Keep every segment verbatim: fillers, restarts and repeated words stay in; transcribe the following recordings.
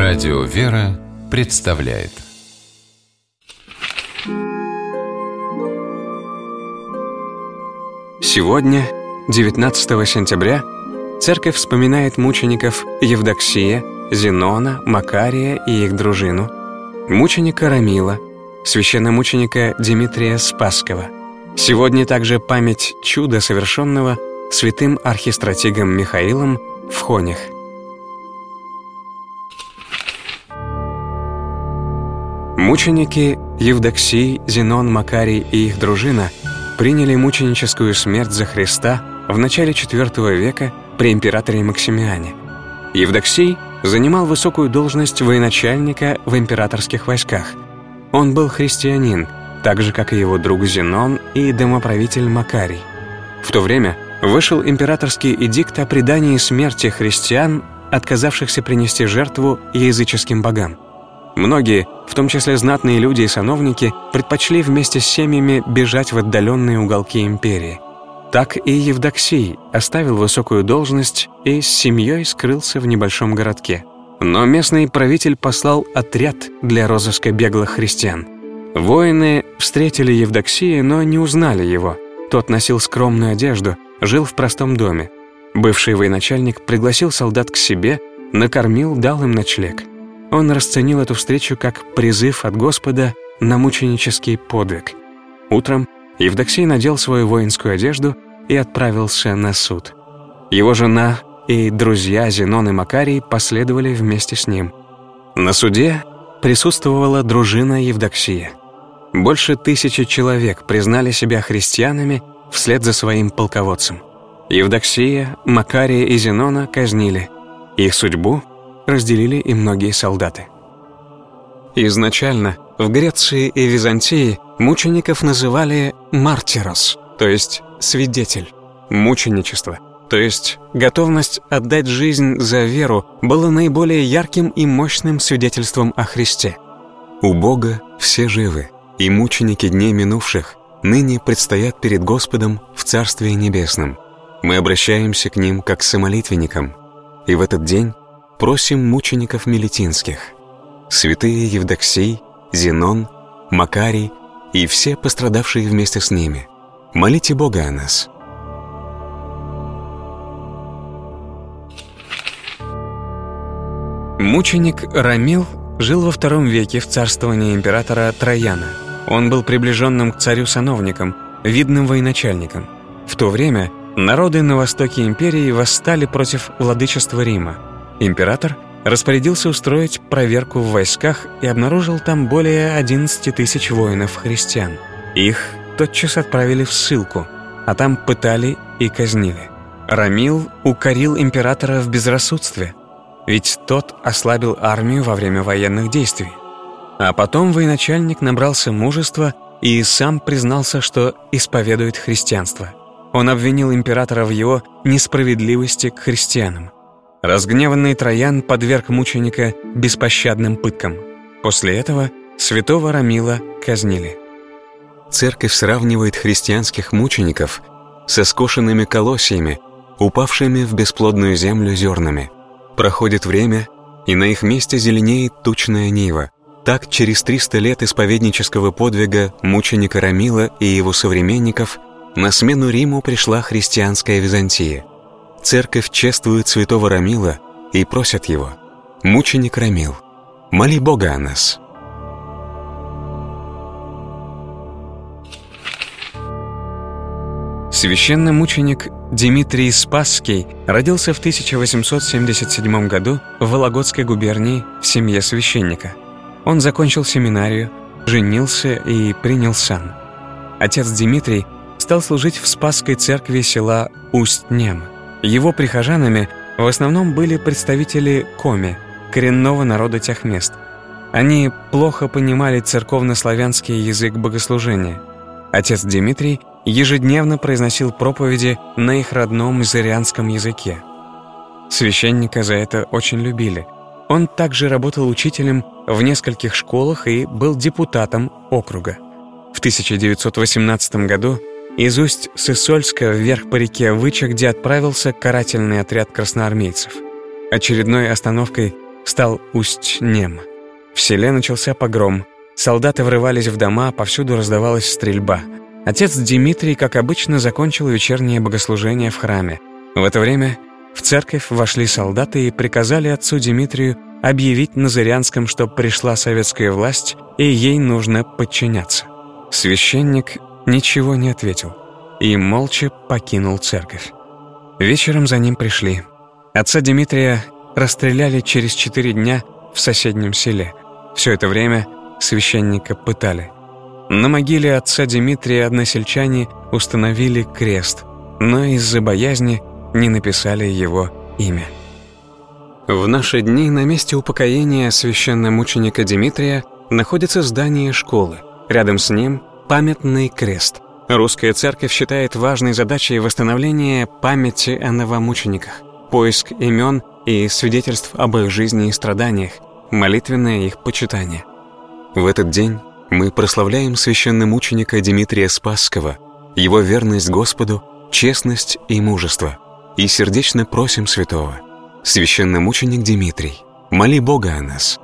Радио «Вера» представляет. Сегодня, девятнадцатого сентября, Церковь вспоминает мучеников Евдоксия, Зенона, Макария и их дружину, мученика Рамила, священномученика Димитрия Спасского. Сегодня также память чуда, совершенного святым архистратигом Михаилом в Хонях. Мученики Евдоксий, Зенон, Макарий и их дружина приняли мученическую смерть за Христа в начале четвёртого века при императоре Максимиане. Евдоксий занимал высокую должность военачальника в императорских войсках. Он был христианин, так же, как и его друг Зенон и домоправитель Макарий. В то время вышел императорский эдикт о предании смерти христиан, отказавшихся принести жертву языческим богам. Многие, в том числе знатные люди и сановники, предпочли вместе с семьями бежать в отдаленные уголки империи. Так и Евдоксий оставил высокую должность и с семьей скрылся в небольшом городке. Но местный правитель послал отряд для розыска беглых христиан. Воины встретили Евдоксия, но не узнали его. Тот носил скромную одежду, жил в простом доме. Бывший военачальник пригласил солдат к себе, накормил, дал им ночлег. Он расценил эту встречу как призыв от Господа на мученический подвиг. Утром Евдоксий надел свою воинскую одежду и отправился на суд. Его жена и друзья Зенон и Макарий последовали вместе с ним. На суде присутствовала дружина Евдоксия. Больше тысячи человек признали себя христианами вслед за своим полководцем. Евдоксия, Макария и Зенона казнили. Их судьбу разделили и многие солдаты. Изначально в Греции и Византии мучеников называли «мартирос», то есть «свидетель». Мученичество, то есть готовность отдать жизнь за веру, было наиболее ярким и мощным свидетельством о Христе. У Бога все живы, и мученики дней минувших ныне предстоят перед Господом в Царстве Небесном. Мы обращаемся к ним как к самолитвенникам, и в этот день просим мучеников мелитинских, святые Евдоксий, Зенон, Макарий и все пострадавшие вместе с ними, молите Бога о нас. Мученик Рамил жил во втором веке в царствовании императора Траяна. Он был приближенным к царю-сановником, видным военачальником. В то время народы на востоке империи восстали против владычества Рима. Император распорядился устроить проверку в войсках и обнаружил там более одиннадцати тысяч воинов-христиан. Их тотчас отправили в ссылку, а там пытали и казнили. Рамил укорил императора в безрассудстве, ведь тот ослабил армию во время военных действий. А потом военачальник набрался мужества и сам признался, что исповедует христианство. Он обвинил императора в его несправедливости к христианам. Разгневанный Троян подверг мученика беспощадным пыткам. После этого святого Рамила казнили. Церковь сравнивает христианских мучеников со скошенными колосьями, упавшими в бесплодную землю зернами. Проходит время, и на их месте зеленеет тучная нива. Так, через триста лет исповеднического подвига мученика Рамила и его современников на смену Риму пришла христианская Византия. Церковь чествует святого Рамила и просит его: «Мученик Рамил, моли Бога о нас». Священномученик Димитрий Спасский родился в тысяча восемьсот семьдесят седьмом году в Вологодской губернии в семье священника. Он закончил семинарию, женился и принял сан. Отец Димитрий стал служить в Спасской церкви села Усть-Нем. Его прихожанами в основном были представители коми, коренного народа тех мест. Они плохо понимали церковно-славянский язык богослужения. Отец Димитрий ежедневно произносил проповеди на их родном зырянском языке. Священника за это очень любили. Он также работал учителем в нескольких школах и был депутатом округа. В тысяча девятьсот восемнадцатом году из Усть-Сысольска вверх по реке Выча, где отправился карательный отряд красноармейцев. Очередной остановкой стал Усть-Нем. В селе начался погром. Солдаты врывались в дома, повсюду раздавалась стрельба. Отец Дмитрий, как обычно, закончил вечернее богослужение в храме. В это время в церковь вошли солдаты и приказали отцу Дмитрию объявить на Зырянском, что пришла советская власть, и ей нужно подчиняться. Священник ничего не ответил и молча покинул церковь. Вечером за ним пришли. Отца Дмитрия расстреляли через четыре дня в соседнем селе. Все это время священника пытали. На могиле отца Дмитрия односельчане установили крест, но из-за боязни не написали его имя. В наши дни на месте упокоения священномученика Дмитрия находится здание школы. Рядом с ним памятный крест. Русская церковь считает важной задачей восстановление памяти о новомучениках, поиск имен и свидетельств об их жизни и страданиях, молитвенное их почитание. В этот день мы прославляем священномученика Дмитрия Спасского, его верность Господу, честность и мужество, и сердечно просим святого: священномученик Дмитрий, моли Бога о нас.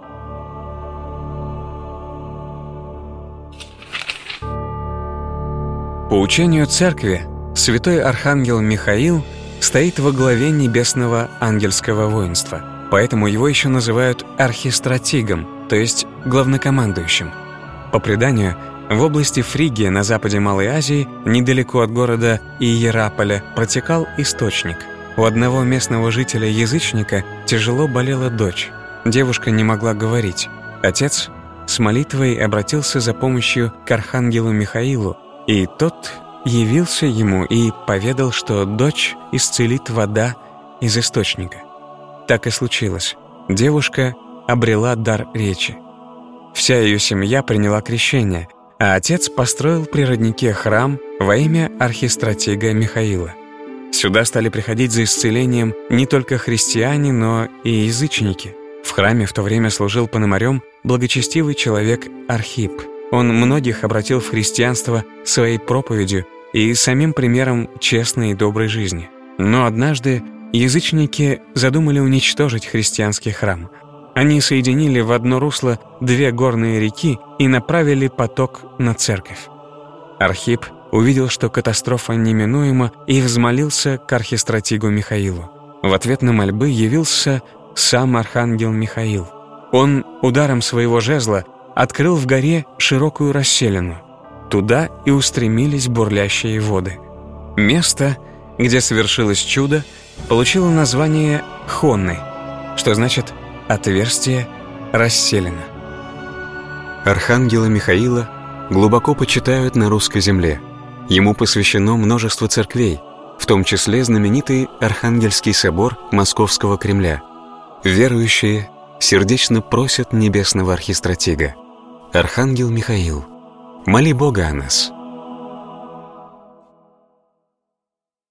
По учению Церкви, святой архангел Михаил стоит во главе небесного ангельского воинства, поэтому его еще называют архистратигом, то есть главнокомандующим. По преданию, в области Фригии на западе Малой Азии, недалеко от города Иераполя, протекал источник. У одного местного жителя-язычника тяжело болела дочь. Девушка не могла говорить. Отец с молитвой обратился за помощью к архангелу Михаилу, и тот явился ему и поведал, что дочь исцелит вода из источника. Так и случилось. Девушка обрела дар речи. Вся ее семья приняла крещение, а отец построил при роднике храм во имя архистратига Михаила. Сюда стали приходить за исцелением не только христиане, но и язычники. В храме в то время служил пономарем благочестивый человек Архип. Он многих обратил в христианство своей проповедью и самим примером честной и доброй жизни. Но однажды язычники задумали уничтожить христианский храм. Они соединили в одно русло две горные реки и направили поток на церковь. Архип увидел, что катастрофа неминуема, и взмолился к архистратигу Михаилу. В ответ на мольбы явился сам архангел Михаил. Он ударом своего жезла открыл в горе широкую расселину. Туда и устремились бурлящие воды. Место, где совершилось чудо, получило название Хонны, что значит «отверстие расселено». Архангела Михаила глубоко почитают на русской земле. Ему посвящено множество церквей, в том числе знаменитый Архангельский собор Московского Кремля. Верующие сердечно просят небесного архистратига: Архангел Михаил, моли Бога о нас.